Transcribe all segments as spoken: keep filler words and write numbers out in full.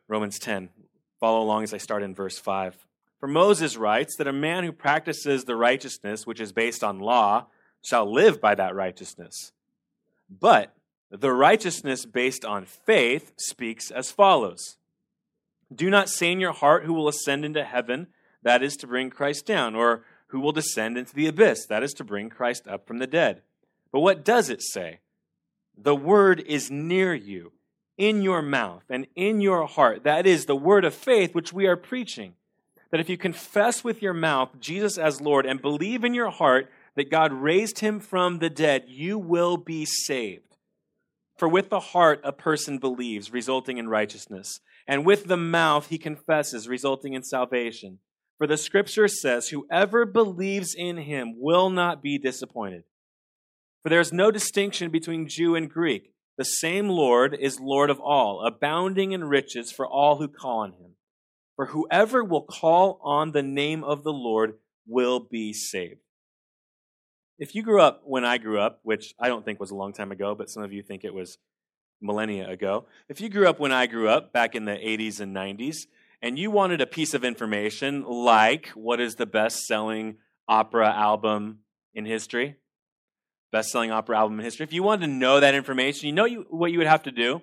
Romans ten. Follow along as I start in verse five. For Moses writes that a man who practices the righteousness which is based on law shall live by that righteousness. But the righteousness based on faith speaks as follows. Do not say in your heart who will ascend into heaven, that is to bring Christ down, or who will descend into the abyss, that is to bring Christ up from the dead. But what does it say? The word is near you, in your mouth and in your heart. That is the word of faith which we are preaching. That if you confess with your mouth Jesus as Lord and believe in your heart that God raised him from the dead, you will be saved. For with the heart a person believes, resulting in righteousness, and with the mouth he confesses, resulting in salvation. For the scripture says, whoever believes in him will not be disappointed. For there is no distinction between Jew and Greek. The same Lord is Lord of all, abounding in riches for all who call on him. For whoever will call on the name of the Lord will be saved. If you grew up when I grew up, which I don't think was a long time ago, but some of you think it was millennia ago. If you grew up when I grew up, back in the eighties and nineties, and you wanted a piece of information like what is the best-selling opera album in history, best-selling opera album in history, if you wanted to know that information, you know you, what you would have to do?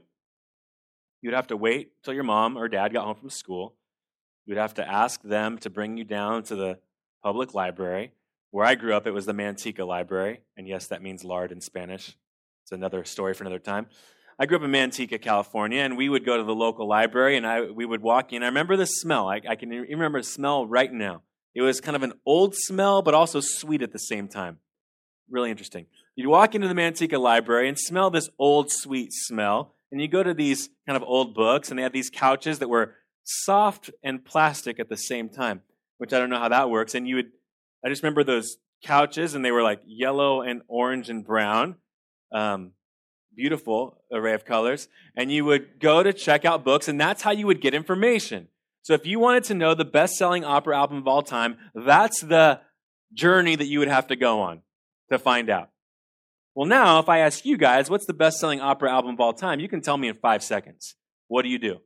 You would have to wait till your mom or dad got home from school. You would have to ask them to bring you down to the public library. Where I grew up, it was the Manteca Library, and yes, that means lard in Spanish. It's another story for another time. I grew up in Manteca, California, and we would go to the local library, and I we would walk in. I remember the smell. I, I can remember the smell right now. It was kind of an old smell, but also sweet at the same time. Really interesting. You'd walk into the Manteca Library and smell this old, sweet smell, and you go to these kind of old books, and they had these couches that were soft and plastic at the same time, which I don't know how that works. And you would, I just remember those couches, and they were like yellow and orange and brown. Um, beautiful array of colors. And you would go to check out books, and that's how you would get information. So if you wanted to know the best-selling opera album of all time, that's the journey that you would have to go on to find out. Well, now, if I ask you guys, what's the best-selling opera album of all time, you can tell me in five seconds. What do you do?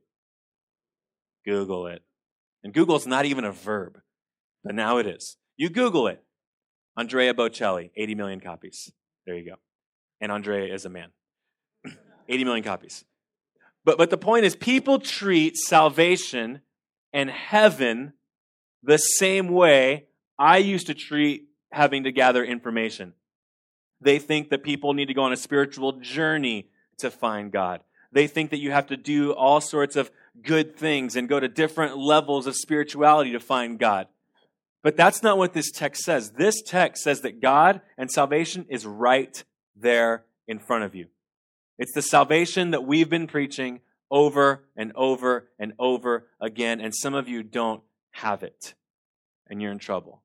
Google it. And Google's not even a verb, but now it is. You Google it. Andrea Bocelli, eighty million copies. There you go. And Andrea is a man. eighty million copies. But, but the point is, people treat salvation and heaven the same way I used to treat having to gather information. They think that people need to go on a spiritual journey to find God. They think that you have to do all sorts of good things and go to different levels of spirituality to find God. But that's not what this text says. This text says that God and salvation is right there in front of you. It's the salvation that we've been preaching over and over and over again, and some of you don't have it, and you're in trouble.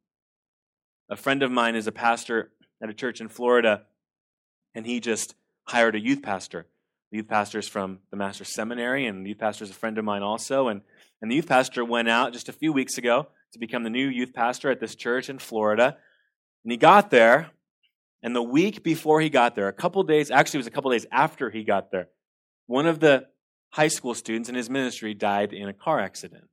A friend of mine is a pastor at a church in Florida, and he just hired a youth pastor. The youth pastor is from the Master's Seminary, and the youth pastor is a friend of mine also. And, and the youth pastor went out just a few weeks ago to become the new youth pastor at this church in Florida. And he got there, and the week before he got there, a couple days, actually it was a couple days after he got there, one of the high school students in his ministry died in a car accident.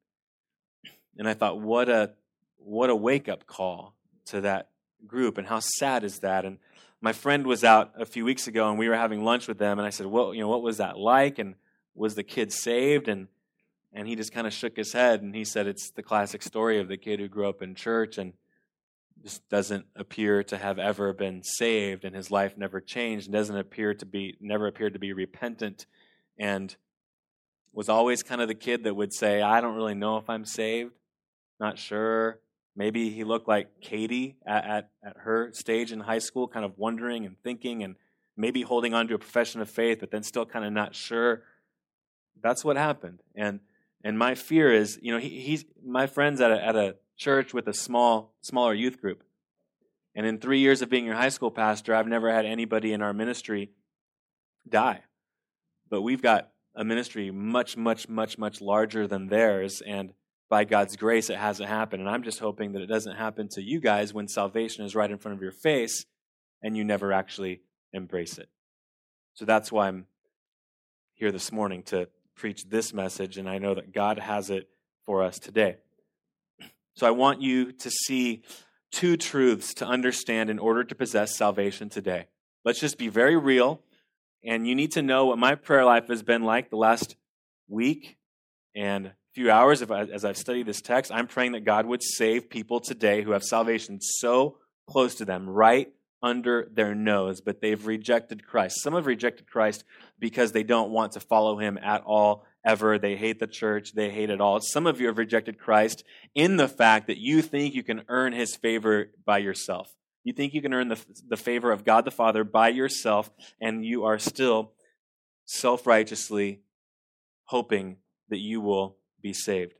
And I thought, what a what a wake-up call to that group, and how sad is that? And my friend was out a few weeks ago, and we were having lunch with them, and I said, well, you know, what was that like? And was the kid saved? And and he just kind of shook his head, and he said it's the classic story of the kid who grew up in church and just doesn't appear to have ever been saved, and his life never changed, and doesn't appear to be, never appeared to be repentant, and was always kind of the kid that would say, I don't really know if I'm saved, not sure. Maybe he looked like Katie at, at, at her stage in high school, kind of wondering and thinking and maybe holding on to a profession of faith, but then still kind of not sure. That's what happened. And and my fear is, you know, he, he's my friend's at a, at a church with a small, smaller youth group. And in three years of being your high school pastor, I've never had anybody in our ministry die. But we've got a ministry much, much, much, much larger than theirs, and by God's grace, it hasn't happened. And I'm just hoping that it doesn't happen to you guys when salvation is right in front of your face and you never actually embrace it. So that's why I'm here this morning, to preach this message, and I know that God has it for us today. So I want you to see two truths to understand in order to possess salvation today. Let's just be very real, and you need to know what my prayer life has been like the last week and few hours as I've studied this text. I'm praying that God would save people today who have salvation so close to them, right under their nose, but they've rejected Christ. Some have rejected Christ because they don't want to follow him at all, ever. They hate the church. They hate it all. Some of you have rejected Christ in the fact that you think you can earn his favor by yourself. You think you can earn the, the favor of God the Father by yourself, and you are still self-righteously hoping that you will be saved.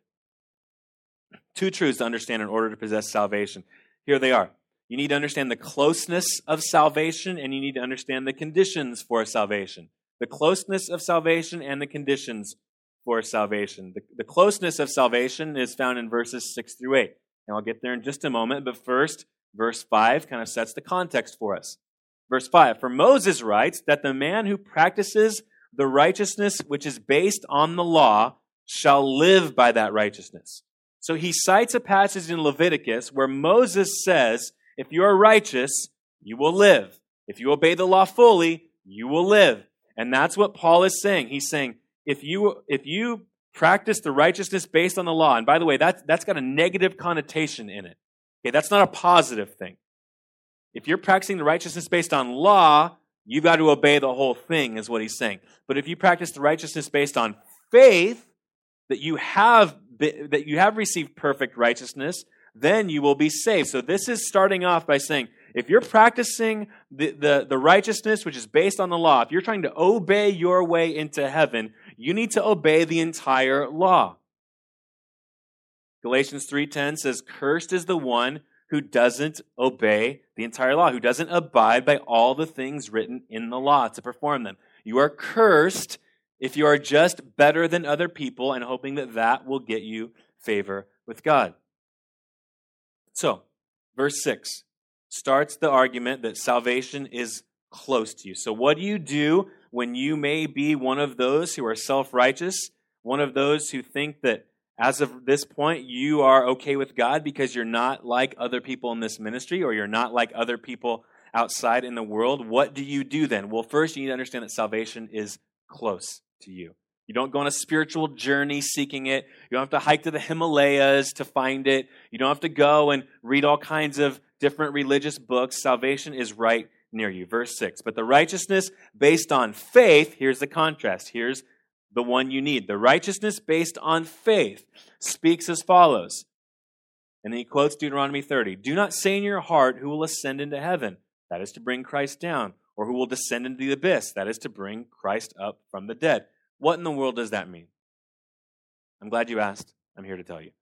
Two truths to understand in order to possess salvation. Here they are. You need to understand the closeness of salvation, and you need to understand the conditions for salvation. The closeness of salvation and the conditions for salvation. The, the closeness of salvation is found in verses six through eight. And I'll get there in just a moment, but first, verse five kind of sets the context for us. Verse five, for Moses writes that the man who practices the righteousness which is based on the law shall live by that righteousness. So he cites a passage in Leviticus where Moses says, if you are righteous, you will live. If you obey the law fully, you will live. And that's what Paul is saying. He's saying, if you if you practice the righteousness based on the law, and by the way, that's, that's got a negative connotation in it. Okay, that's not a positive thing. If you're practicing the righteousness based on law, you've got to obey the whole thing, is what he's saying. But if you practice the righteousness based on faith, that you have that you have received perfect righteousness, then you will be saved. So this is starting off by saying, if you're practicing the, the, the righteousness which is based on the law, if you're trying to obey your way into heaven, you need to obey the entire law. Galatians three ten says, cursed is the one who doesn't obey the entire law, who doesn't abide by all the things written in the law to perform them. You are cursed if you are just better than other people and hoping that that will get you favor with God. So, verse six starts the argument that salvation is close to you. So what do you do when you may be one of those who are self-righteous, one of those who think that as of this point you are okay with God because you're not like other people in this ministry or you're not like other people outside in the world? What do you do then? Well, first you need to understand that salvation is close to you. You don't go on a spiritual journey seeking it. You don't have to hike to the Himalayas to find it. You don't have to go and read all kinds of different religious books. Salvation is right near you. Verse six. But the righteousness based on faith, here's the contrast. Here's the one you need. The righteousness based on faith speaks as follows. And then he quotes Deuteronomy thirty. Do not say in your heart, who will ascend into heaven? That is to bring Christ down. Or who will descend into the abyss? That is to bring Christ up from the dead. What in the world does that mean? I'm glad you asked. I'm here to tell you.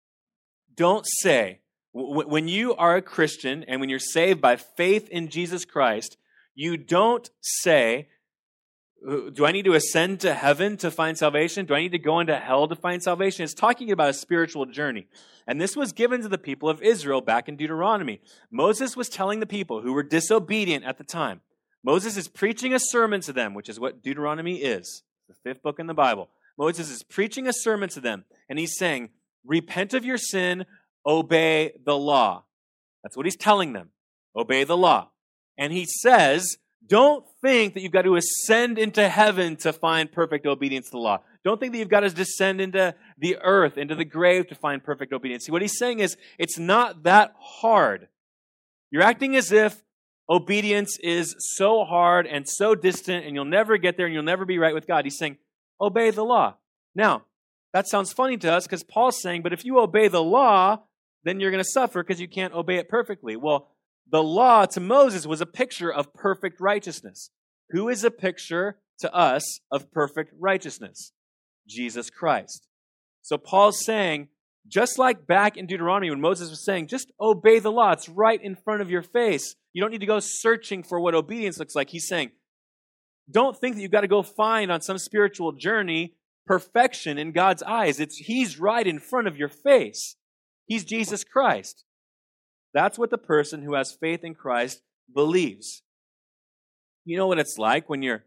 Don't say, when you are a Christian and when you're saved by faith in Jesus Christ, you don't say, do I need to ascend to heaven to find salvation? Do I need to go into hell to find salvation? It's talking about a spiritual journey. And this was given to the people of Israel back in Deuteronomy. Moses was telling the people who were disobedient at the time. Moses is preaching a sermon to them, which is what Deuteronomy is, the fifth book in the Bible. Moses is preaching a sermon to them, and he's saying, repent of your sin, obey the law. That's what he's telling them. Obey the law. And he says, don't think that you've got to ascend into heaven to find perfect obedience to the law. Don't think that you've got to descend into the earth, into the grave to find perfect obedience. See, what he's saying is, it's not that hard. You're acting as if obedience is so hard and so distant, and you'll never get there, and you'll never be right with God. He's saying, obey the law. Now, that sounds funny to us because Paul's saying, but if you obey the law, then you're going to suffer because you can't obey it perfectly. Well, the law to Moses was a picture of perfect righteousness. Who is a picture to us of perfect righteousness? Jesus Christ. So Paul's saying, just like back in Deuteronomy when Moses was saying, just obey the law. It's right in front of your face. You don't need to go searching for what obedience looks like. He's saying, don't think that you've got to go find on some spiritual journey perfection in God's eyes. It's He's right in front of your face. He's Jesus Christ. That's what the person who has faith in Christ believes. You know what it's like when you're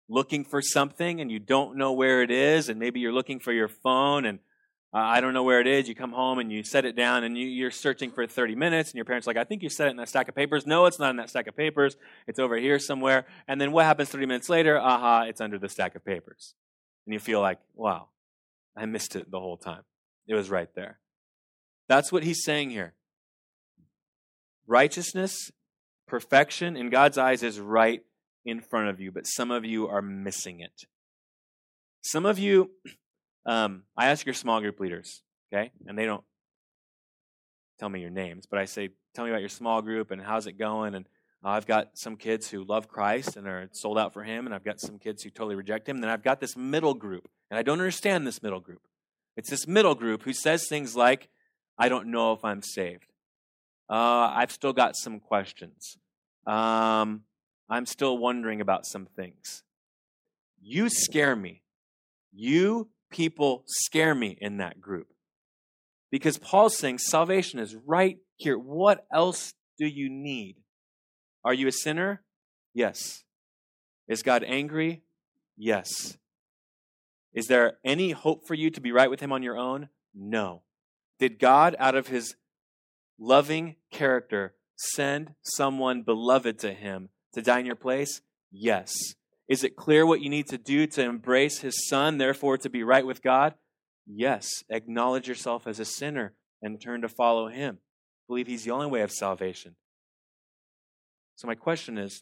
looking for something and you don't know where it is, and maybe you're looking for your phone and uh, I don't know where it is. You come home and you set it down and you, you're searching for thirty minutes and your parents are like, I think you set it in that stack of papers. No, it's not in that stack of papers. It's over here somewhere. And then what happens thirty minutes later? Aha, it's under the stack of papers. And you feel like, wow, I missed it the whole time. It was right there. That's what he's saying here. Righteousness, perfection in God's eyes is right in front of you, but some of you are missing it. Some of you, um, I ask your small group leaders, okay, and they don't tell me your names, but I say, tell me about your small group and how's it going, and uh, I've got some kids who love Christ and are sold out for Him, and I've got some kids who totally reject Him, and then I've got this middle group, and I don't understand this middle group. It's this middle group who says things like, I don't know if I'm saved. Uh, I've still got some questions. Um, I'm still wondering about some things. You scare me. You people scare me in that group. Because Paul's saying salvation is right here. What else do you need? Are you a sinner? Yes. Is God angry? Yes. Is there any hope for you to be right with Him on your own? No. Did God, out of His loving character, send someone beloved to Him to die in your place? Yes. Is it clear what you need to do to embrace His Son, therefore to be right with God? Yes. Acknowledge yourself as a sinner and turn to follow Him. Believe He's the only way of salvation. So my question is,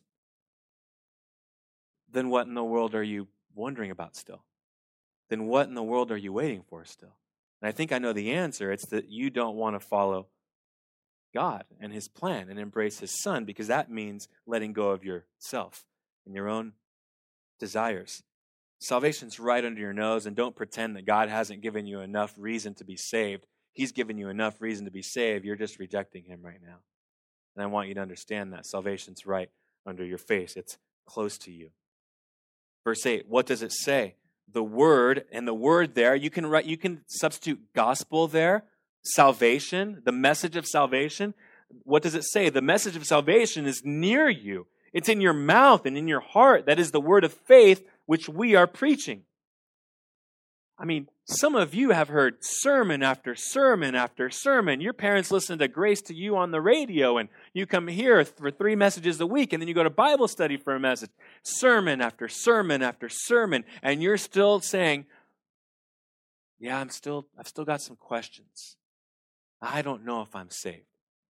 then what in the world are you wondering about still? Then what in the world are you waiting for still? And I think I know the answer. It's that you don't want to follow God and His plan and embrace His Son, because that means letting go of yourself and your own desires. Salvation's right under your nose, and don't pretend that God hasn't given you enough reason to be saved. He's given you enough reason to be saved. You're just rejecting Him right now. And I want you to understand that salvation's right under your face. It's close to you. Verse eight, what does it say? The word, and the word there, you can write, you can substitute gospel there, salvation, the message of salvation. What does it say? The message of salvation is near you. It's in your mouth and in your heart. That is the word of faith which we are preaching. I mean, some of you have heard sermon after sermon after sermon. Your parents listen to Grace to You on the radio, and you come here for three messages a week, and then you go to Bible study for a message. Sermon after sermon after sermon, and you're still saying, yeah, I'm still, I've still got some questions. I don't know if I'm saved.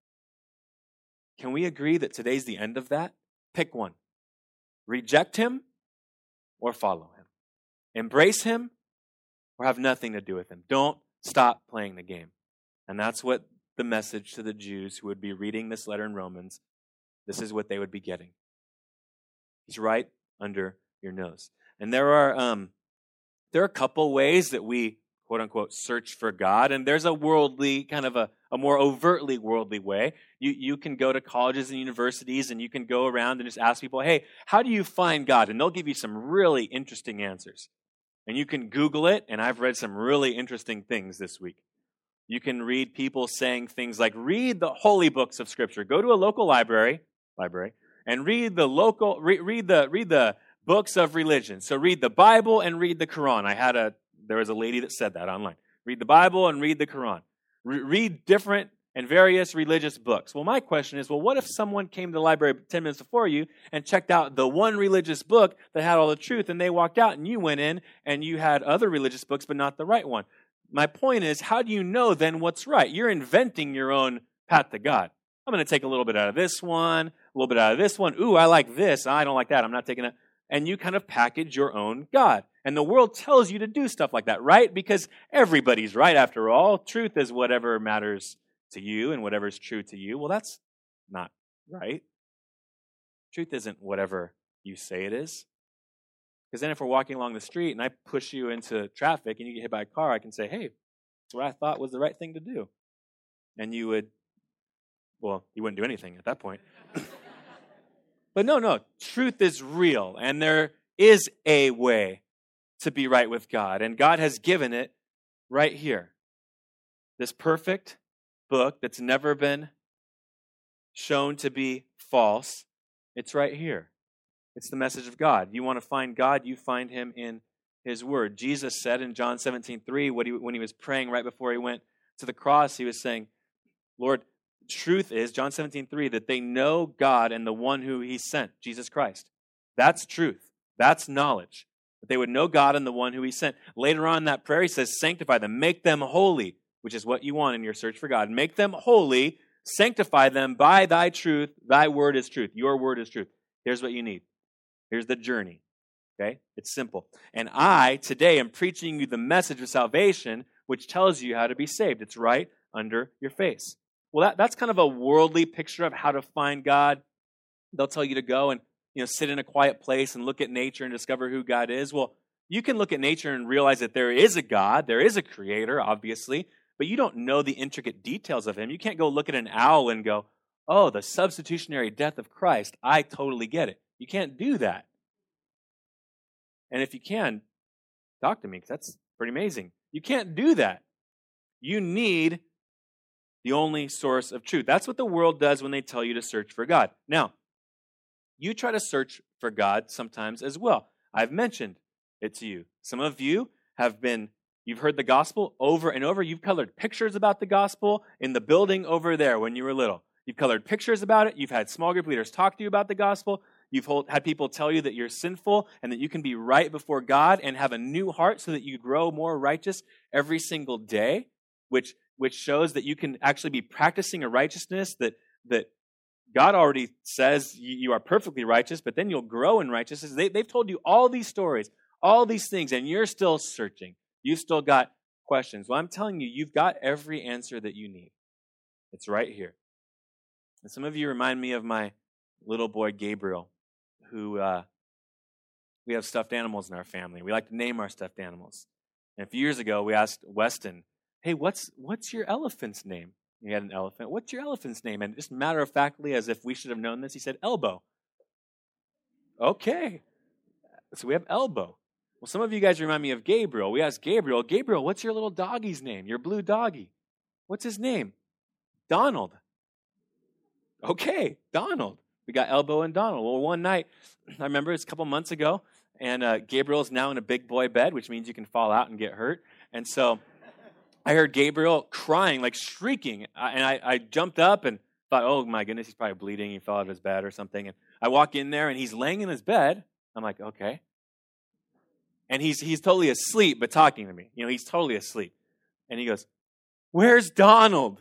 Can we agree that today's the end of that? Pick one. Reject Him or follow Him. Embrace Him or have nothing to do with Him. Don't stop playing the game. And that's what the message to the Jews who would be reading this letter in Romans, this is what they would be getting. He's right under your nose. And there are um, there are a couple ways that we, quote unquote, search for God. And there's a worldly, kind of a, a more overtly worldly way. You, you can go to colleges and universities and you can go around and just ask people, hey, how do you find God? And they'll give you some really interesting answers. And you can Google it, and I've read some really interesting things this week. You can read people saying things like, read the holy books of Scripture. Go to a local library, library, and read the local, re, read the read the books of religion. So read the Bible and read the Quran. I had a there was a lady that said that online. Read the Bible and read the Quran. Re- read different and various religious books. Well, my question is, well, what if someone came to the library ten minutes before you and checked out the one religious book that had all the truth, and they walked out and you went in and you had other religious books but not the right one? My point is, how do you know then what's right? You're inventing your own path to God. I'm going to take a little bit out of this one, a little bit out of this one. Ooh, I like this. I don't like that. I'm not taking that. And you kind of package your own God. And the world tells you to do stuff like that, right? Because everybody's right after all. Truth is whatever matters to you and whatever's true to you. Well, that's not right. Truth isn't whatever you say it is. Because then if we're walking along the street and I push you into traffic and you get hit by a car, I can say, hey, that's what I thought was the right thing to do. And you would, well, you wouldn't do anything at that point. But no, no, truth is real, and there is a way to be right with God, and God has given it right here. This perfect book that's never been shown to be false, it's right here. It's the message of God. You want to find God, you find him in his word. Jesus said in John seventeen three, when he, when he was praying right before he went to the cross, he was saying, Lord, truth is, John seventeen three, that they know God and the one who he sent, Jesus Christ. That's truth. That's knowledge. That they would know God and the one who he sent. Later on in that prayer, he says, sanctify them, make them holy, which is what you want in your search for God. Make them holy, sanctify them by thy truth. Thy word is truth. Your word is truth. Here's what you need. Here's the journey. Okay? It's simple. And I, today, am preaching you the message of salvation, which tells you how to be saved. It's right under your face. Well, that, that's kind of a worldly picture of how to find God. They'll tell you to go and, you know, sit in a quiet place and look at nature and discover who God is. Well, you can look at nature and realize that there is a God, there is a creator, obviously, but you don't know the intricate details of him. You can't go look at an owl and go, oh, the substitutionary death of Christ, I totally get it. You can't do that. And if you can, talk to me, because that's pretty amazing. You can't do that. You need the only source of truth. That's what the world does when they tell you to search for God. Now, you try to search for God sometimes as well. I've mentioned it to you. Some of you have been, you've heard the gospel over and over. You've colored pictures about the gospel in the building over there when you were little. You've colored pictures about it. You've had small group leaders talk to you about the gospel. You've had people tell you that you're sinful and that you can be right before God and have a new heart so that you grow more righteous every single day, which which shows that you can actually be practicing a righteousness that, that God already says you are perfectly righteous, but then you'll grow in righteousness. They, they've told you all these stories, all these things, and you're still searching. You've still got questions. Well, I'm telling you, you've got every answer that you need. It's right here. And some of you remind me of my little boy, Gabriel, who uh, we have stuffed animals in our family. We like to name our stuffed animals. And a few years ago, we asked Weston, hey, what's what's your elephant's name? He had an elephant. What's your elephant's name? And just matter-of-factly, as if we should have known this, he said, Elbow. Okay. So we have Elbow. Well, some of you guys remind me of Gabriel. We asked Gabriel, Gabriel, what's your little doggy's name? Your blue doggy. What's his name? Donald. Okay, Donald. We got Elbow and Donald. Well, one night, I remember it's a couple months ago, and uh, Gabriel's now in a big boy bed, which means you can fall out and get hurt. And so I heard Gabriel crying, like shrieking, and I, I jumped up and thought, oh my goodness, he's probably bleeding. He fell out of his bed or something. And I walk in there, and he's laying in his bed. I'm like, okay. And he's he's totally asleep, but talking to me. You know, he's totally asleep. And he goes, where's Donald?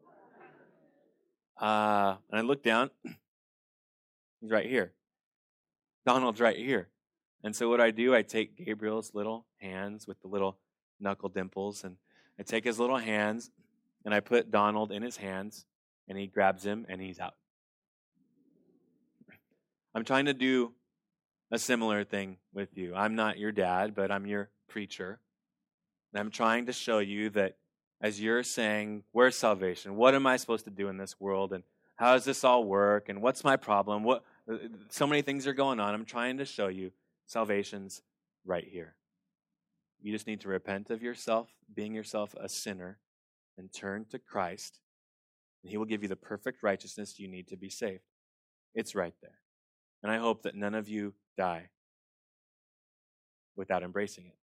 Uh, and I look down. He's right here. Donald's right here. And so what I do, I take Gabriel's little hands with the little knuckle dimples, and I take his little hands, and I put Donald in his hands, and he grabs him, and he's out. I'm trying to do a similar thing with you. I'm not your dad, but I'm your preacher. And I'm trying to show you that as you're saying, where's salvation? What am I supposed to do in this world? And how does this all work? And what's my problem? What? So many things are going on. I'm trying to show you salvation's right here. You just need to repent of yourself, being yourself a sinner, and turn to Christ, and he will give you the perfect righteousness you need to be saved. It's right there. And I hope that none of you die without embracing it.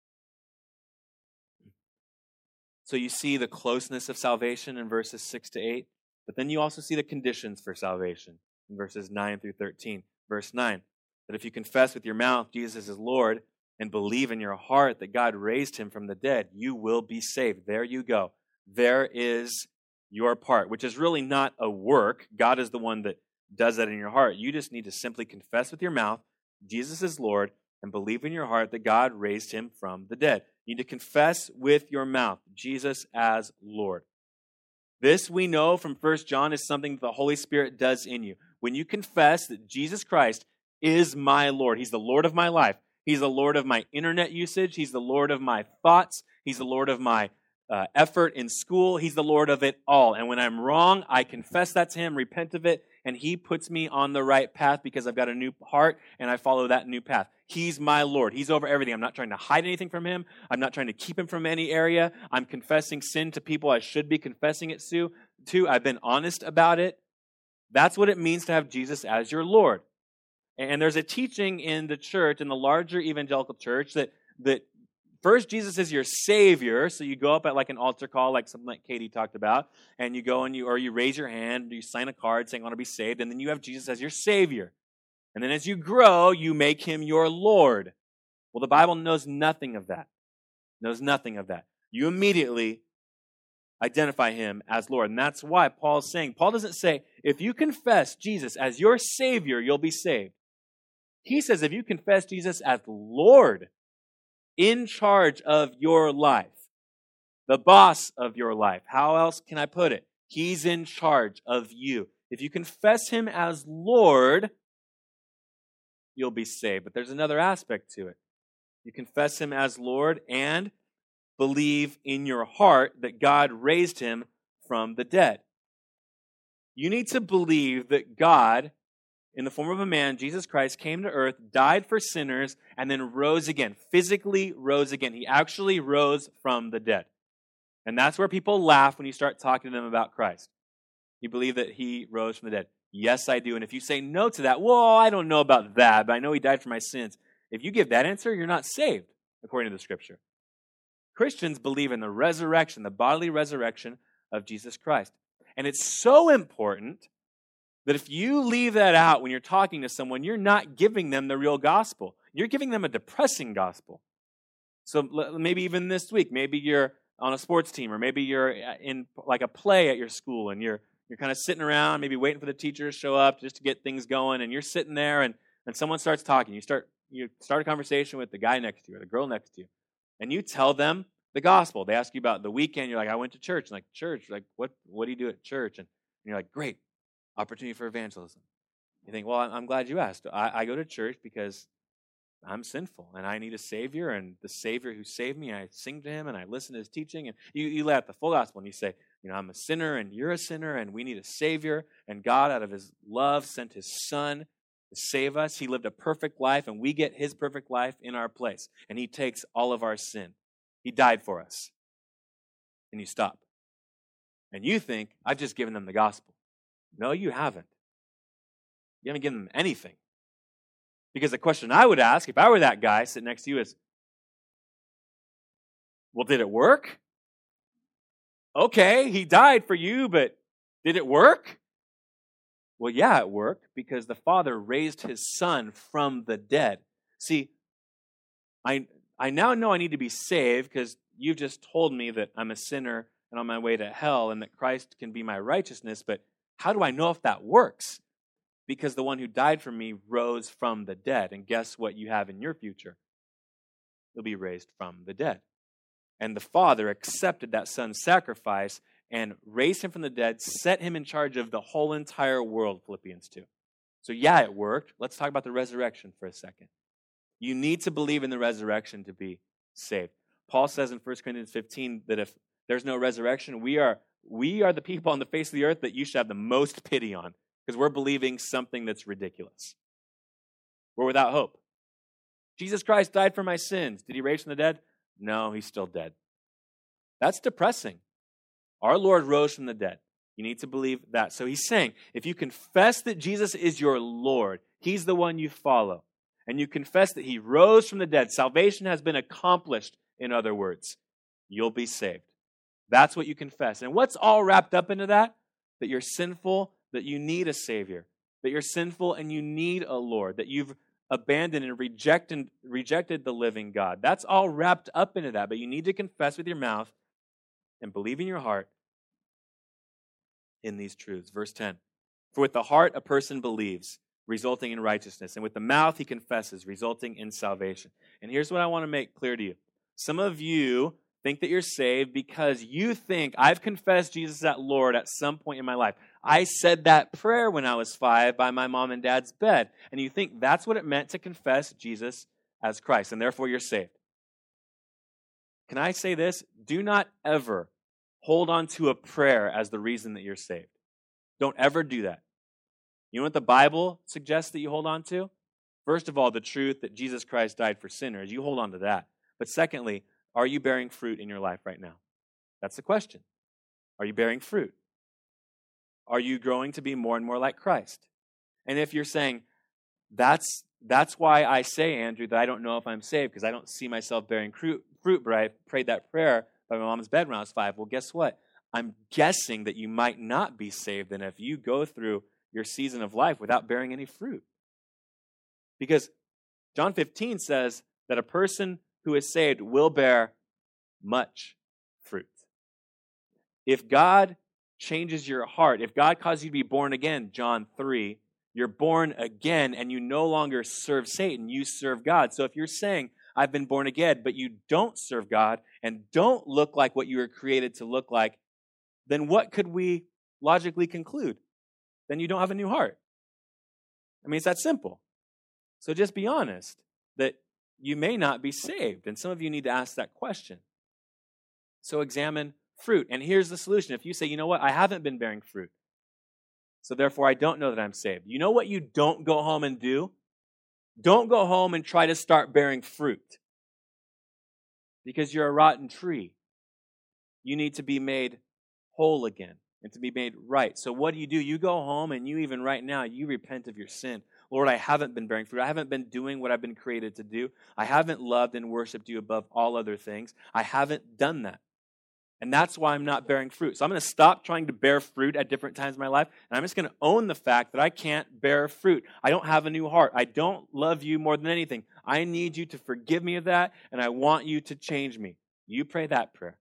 So you see the closeness of salvation in verses six to eight, but then you also see the conditions for salvation in verses nine through thirteen. Verse nine, that if you confess with your mouth Jesus is Lord and believe in your heart that God raised him from the dead, you will be saved. There you go. There is your part, which is really not a work. God is the one that does that in your heart. You just need to simply confess with your mouth Jesus is Lord and believe in your heart that God raised him from the dead. You need to confess with your mouth Jesus as Lord. This we know from First John is something that the Holy Spirit does in you. When you confess that Jesus Christ is my Lord, he's the Lord of my life. He's the Lord of my internet usage. He's the Lord of my thoughts. He's the Lord of my uh, effort in school. He's the Lord of it all. And when I'm wrong, I confess that to him, repent of it, and he puts me on the right path because I've got a new heart and I follow that new path. He's my Lord. He's over everything. I'm not trying to hide anything from him. I'm not trying to keep him from any area. I'm confessing sin to people I should be confessing it to. to. I've been honest about it. That's what it means to have Jesus as your Lord. And there's a teaching in the church, in the larger evangelical church, that, that first Jesus is your Savior. So you go up at like an altar call, like something like Katie talked about, and you go and you, or you raise your hand, or you sign a card saying, I want to be saved, and then you have Jesus as your Savior. And then as you grow, you make him your Lord. Well, the Bible knows nothing of that. Knows nothing of that. You immediately identify him as Lord. And that's why Paul's saying, Paul doesn't say, if you confess Jesus as your Savior, you'll be saved. He says, if you confess Jesus as Lord, in charge of your life, the boss of your life, how else can I put it? He's in charge of you. If you confess him as Lord, you'll be saved. But there's another aspect to it. You confess him as Lord and believe in your heart that God raised him from the dead. You need to believe that God, in the form of a man, Jesus Christ, came to earth, died for sinners, and then rose again, physically rose again. He actually rose from the dead. And that's where people laugh when you start talking to them about Christ. You believe that he rose from the dead. Yes, I do. And if you say no to that, well, I don't know about that, but I know he died for my sins. If you give that answer, you're not saved, according to the Scripture. Christians believe in the resurrection, the bodily resurrection of Jesus Christ. And it's so important that if you leave that out when you're talking to someone, you're not giving them the real gospel. You're giving them a depressing gospel. So maybe even this week, maybe you're on a sports team, or maybe you're in like a play at your school, and you're you're kind of sitting around, maybe waiting for the teacher to show up just to get things going, and you're sitting there, and, and someone starts talking. You start you start a conversation with the guy next to you or the girl next to you, and you tell them the gospel. They ask you about the weekend. You're like, I went to church. And like, church? Like, what what do you do at church? And you're like, great, opportunity for evangelism. You think, well, I'm glad you asked. I, I go to church because I'm sinful, and I need a Savior, and the Savior who saved me, I sing to him, and I listen to his teaching, and you, you lay out the full gospel, and you say, you know, I'm a sinner, and you're a sinner, and we need a Savior, and God, out of his love, sent his Son to save us. He lived a perfect life, and we get his perfect life in our place, and he takes all of our sin. He died for us. And you stop. And you think, I've just given them the gospel. No, you haven't. You haven't given them anything. Because the question I would ask, if I were that guy sitting next to you, is, well, did it work? Okay, he died for you, but did it work? Well, yeah, it worked, because the Father raised his Son from the dead. See, I I now know I need to be saved because you've just told me that I'm a sinner and on my way to hell and that Christ can be my righteousness, but how do I know if that works? Because the one who died for me rose from the dead. And guess what you have in your future? You'll be raised from the dead. And the Father accepted that Son's sacrifice and raised him from the dead, set him in charge of the whole entire world, Philippians two. So yeah, it worked. Let's talk about the resurrection for a second. You need to believe in the resurrection to be saved. Paul says in First Corinthians fifteen that if there's no resurrection, we are, we are the people on the face of the earth that you should have the most pity on. Because we're believing something that's ridiculous. We're without hope. Jesus Christ died for my sins. Did he raise from the dead? No, he's still dead. That's depressing. Our Lord rose from the dead. You need to believe that. So he's saying, if you confess that Jesus is your Lord, he's the one you follow, and you confess that he rose from the dead, salvation has been accomplished, in other words, you'll be saved. That's what you confess. And what's all wrapped up into that? That you're sinful, that you need a Savior, that you're sinful and you need a Lord, that you've abandoned and rejected, rejected the living God. That's all wrapped up into that, but you need to confess with your mouth and believe in your heart in these truths. Verse ten, for with the heart a person believes, resulting in righteousness, and with the mouth he confesses, resulting in salvation. And here's what I want to make clear to you. Some of you think that you're saved because you think, I've confessed Jesus as Lord at some point in my life. I said that prayer when I was five by my mom and dad's bed. And you think that's what it meant to confess Jesus as Christ, and therefore you're saved. Can I say this? Do not ever hold on to a prayer as the reason that you're saved. Don't ever do that. You know what the Bible suggests that you hold on to? First of all, the truth that Jesus Christ died for sinners. You hold on to that. But secondly, are you bearing fruit in your life right now? That's the question. Are you bearing fruit? Are you growing to be more and more like Christ? And if you're saying, That's that's why I say, Andrew, that I don't know if I'm saved, because I don't see myself bearing fruit, fruit, but I prayed that prayer by my mom's bed when I was five. Well, guess what? I'm guessing that you might not be saved then if you go through your season of life without bearing any fruit. Because John fifteen says that a person who is saved will bear much fruit. If God changes your heart, if God causes you to be born again, John three, you're born again and you no longer serve Satan, you serve God. So if you're saying, I've been born again, but you don't serve God and don't look like what you were created to look like, then what could we logically conclude? Then you don't have a new heart. I mean, it's that simple. So just be honest that you may not be saved. And some of you need to ask that question. So examine fruit. And here's the solution. If you say, you know what, I haven't been bearing fruit, so therefore I don't know that I'm saved. You know what you don't go home and do? Don't go home and try to start bearing fruit, because you're a rotten tree. You need to be made whole again and to be made right. So what do you do? You go home and you even right now, you repent of your sin. Lord, I haven't been bearing fruit. I haven't been doing what I've been created to do. I haven't loved and worshiped you above all other things. I haven't done that. And that's why I'm not bearing fruit. So I'm going to stop trying to bear fruit at different times in my life, and I'm just going to own the fact that I can't bear fruit. I don't have a new heart. I don't love you more than anything. I need you to forgive me of that, and I want you to change me. You pray that prayer.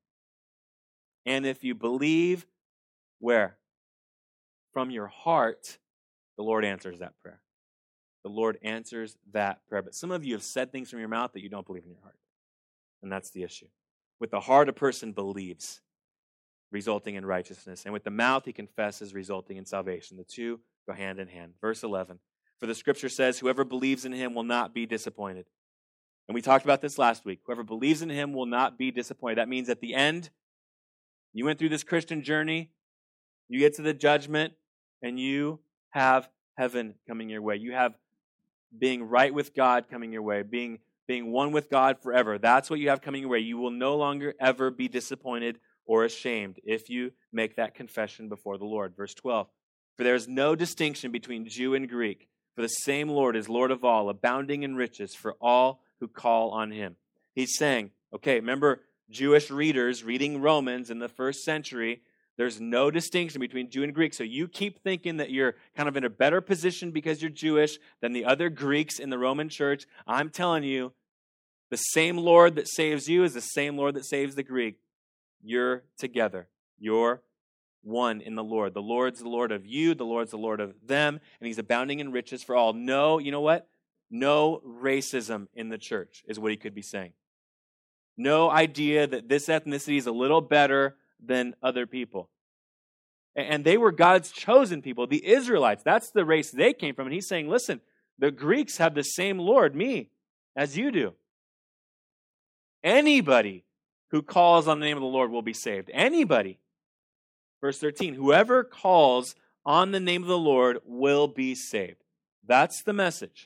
And if you believe, where? From your heart, the Lord answers that prayer. The Lord answers that prayer. But some of you have said things from your mouth that you don't believe in your heart. And that's the issue. With the heart, a person believes, resulting in righteousness. And with the mouth, he confesses, resulting in salvation. The two go hand in hand. Verse eleven. For the scripture says, whoever believes in him will not be disappointed. And we talked about this last week. Whoever believes in him will not be disappointed. That means at the end, you went through this Christian journey, you get to the judgment, and you have heaven coming your way. You have being right with God coming your way, being being one with God forever. That's what you have coming your way. You will no longer ever be disappointed or ashamed if you make that confession before the Lord. Verse twelve, for there is no distinction between Jew and Greek, for the same Lord is Lord of all, abounding in riches for all who call on him. He's saying, okay, remember Jewish readers reading Romans in the first century, there's no distinction between Jew and Greek. So you keep thinking that you're kind of in a better position because you're Jewish than the other Greeks in the Roman church. I'm telling you, the same Lord that saves you is the same Lord that saves the Greek. You're together. You're one in the Lord. The Lord's the Lord of you. The Lord's the Lord of them. And he's abounding in riches for all. No, you know what? No racism in the church is what he could be saying. No idea that this ethnicity is a little better than other people. And they were God's chosen people, the Israelites. That's the race they came from. And he's saying, listen, the Greeks have the same Lord, me, as you do. Anybody who calls on the name of the Lord will be saved. Anybody. Verse thirteen, whoever calls on the name of the Lord will be saved. That's the message.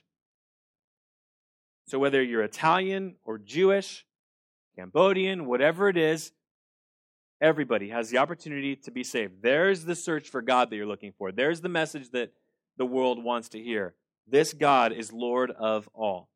So whether you're Italian or Jewish, Cambodian, whatever it is, everybody has the opportunity to be saved. There's the search for God that you're looking for. There's the message that the world wants to hear. This God is Lord of all.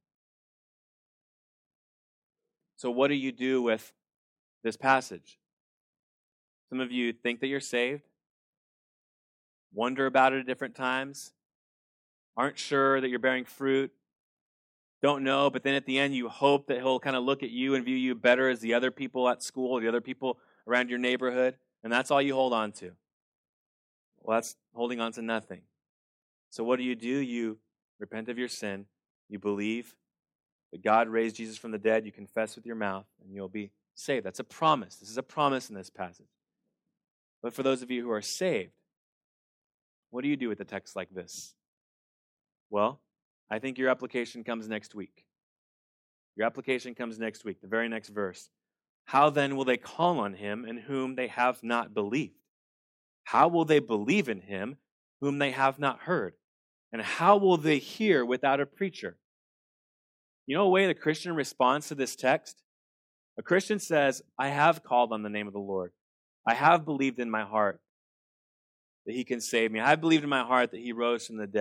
So what do you do with this passage? Some of you think that you're saved, wonder about it at different times, aren't sure that you're bearing fruit, don't know, but then at the end you hope that he'll kind of look at you and view you better as the other people at school, the other people around your neighborhood, and that's all you hold on to. Well, that's holding on to nothing. So what do you do? You repent of your sin, you believe that God raised Jesus from the dead, you confess with your mouth, and you'll be saved. That's a promise. This is a promise in this passage. But for those of you who are saved, what do you do with a text like this? Well, I think your application comes next week. Your application comes next week, the very next verse. How then will they call on him in whom they have not believed? How will they believe in him whom they have not heard? And how will they hear without a preacher? You know a way the Christian responds to this text? A Christian says, I have called on the name of the Lord. I have believed in my heart that he can save me. I have believed in my heart that he rose from the dead.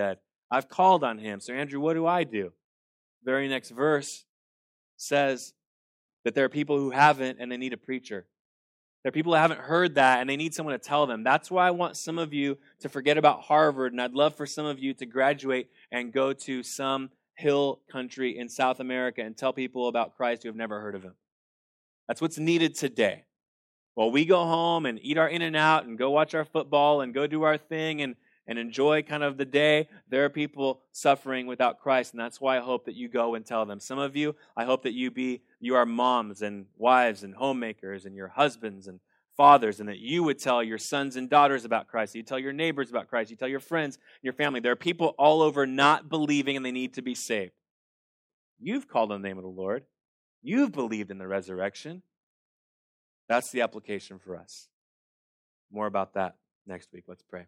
I've called on him. So, Andrew, what do I do? Very next verse says that there are people who haven't and they need a preacher. There are people who haven't heard that and they need someone to tell them. That's why I want some of you to forget about Harvard, and I'd love for some of you to graduate and go to some hill country in South America and tell people about Christ who have never heard of him. That's what's needed today. While we go home and eat our In-N-Out and go watch our football and go do our thing and, and enjoy kind of the day, there are people suffering without Christ, and that's why I hope that you go and tell them. Some of you, I hope that you be you are moms and wives and homemakers and your husbands and fathers, and that you would tell your sons and daughters about Christ. You tell your neighbors about Christ. You tell your friends, your family. There are people all over not believing and they need to be saved. You've called on the name of the Lord. You've believed in the resurrection. That's the application for us. More about that next week. Let's pray.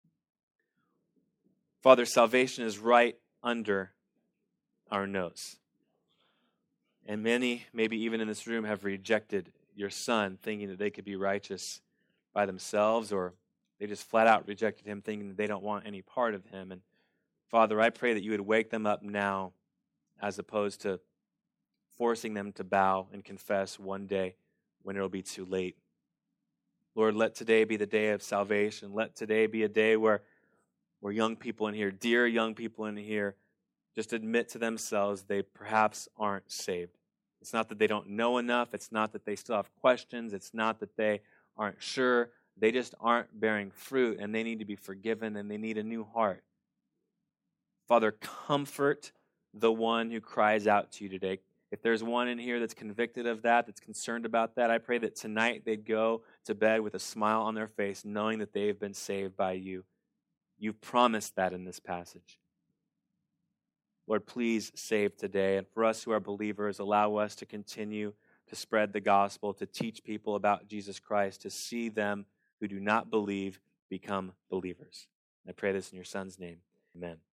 Father, salvation is right under our nose. And many, maybe even in this room, have rejected your Son, thinking that they could be righteous by themselves, or they just flat out rejected him, thinking that they don't want any part of him. And Father, I pray that you would wake them up now, as opposed to forcing them to bow and confess one day when it'll be too late. Lord, let today be the day of salvation. Let today be a day where, where young people in here, dear young people in here, just admit to themselves they perhaps aren't saved. It's not that they don't know enough. It's not that they still have questions. It's not that they aren't sure. They just aren't bearing fruit, and they need to be forgiven, and they need a new heart. Father, comfort the one who cries out to you today. If there's one in here that's convicted of that, that's concerned about that, I pray that tonight they'd go to bed with a smile on their face, knowing that they've been saved by you. You've promised that in this passage. Lord, please save today. And for us who are believers, allow us to continue to spread the gospel, to teach people about Jesus Christ, to see them who do not believe become believers. I pray this in your Son's name. Amen.